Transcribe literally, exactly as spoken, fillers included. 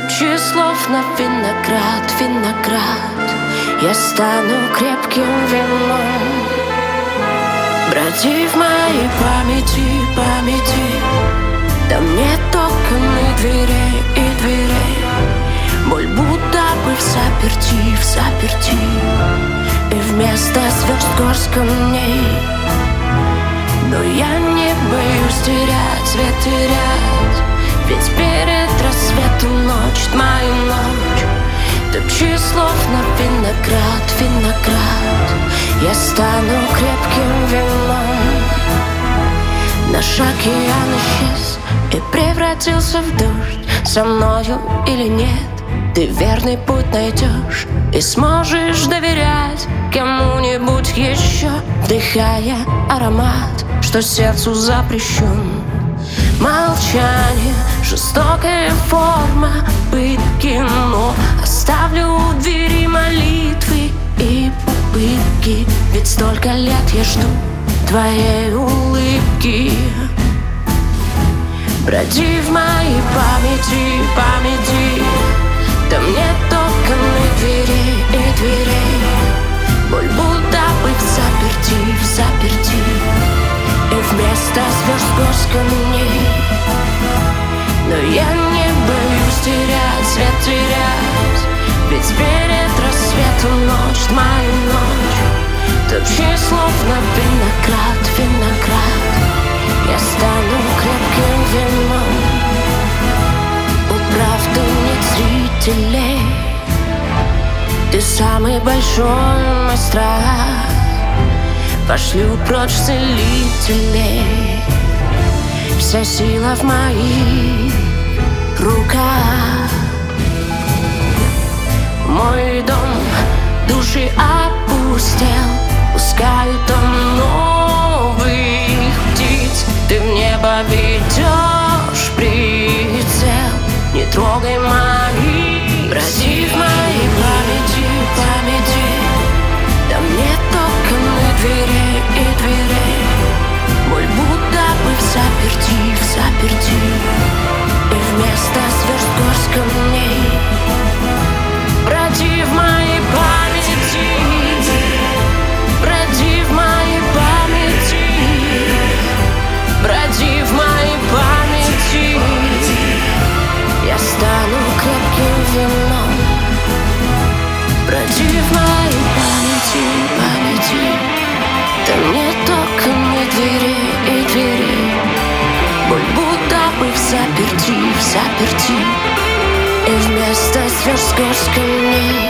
Тысячи слов на виноград, виноград. Я стану крепким вином. Броди в моей памяти, памяти. Там нет окон и дверей, и дверей. Боль будто бы в заперти, в заперти. И вместо звезд горсть камней. Но я не боюсь терять, свет терять. Ведь перед рассветом ночь, твою ночь. Топчи слов на виноград, виноград. Я стану крепким вином. Наш океан исчез и превратился в дождь. Со мною или нет, ты верный путь найдешь и сможешь доверять кому-нибудь еще, вдыхая аромат, что сердцу запрещен. Молчание, жестокая форма пытки, но оставлю у двери молитвы и попытки. Ведь столько лет я жду твоей улыбки. Броди в моей памяти, памяти. Там нет окон и дверей, и дверей. Боль будто бы в заперти, в заперти. И вместо звезд горсть камней. Но я не боюсь терять, свет терять. Ведь перед рассветом ночь, мою ночь. Топчи слов на виноград, виноград. Я стану крепким вином. У правды нет зрителей. Ты самый большой мой страх. Пошлю прочь целителей. Вся сила в моих руках. Мой дом души опустел. Пускают там новых птиц. Ты в небо ведешь прицел. Не трогай мои. Броди в моей памяти, памяти. Там нет окон и дверей, и дверей. Боль будто бы в заперти, в заперти. И вместо звезд горсть камней. Броди в моей памяти. Броди в моей памяти. Броди в моей памяти. Я стану крепким вином. Броди в моей памяти, памяти. Там нет окон и дверей, и дверей. Боль будто бы в заперти, в заперти. И вместо звезд горсть камней.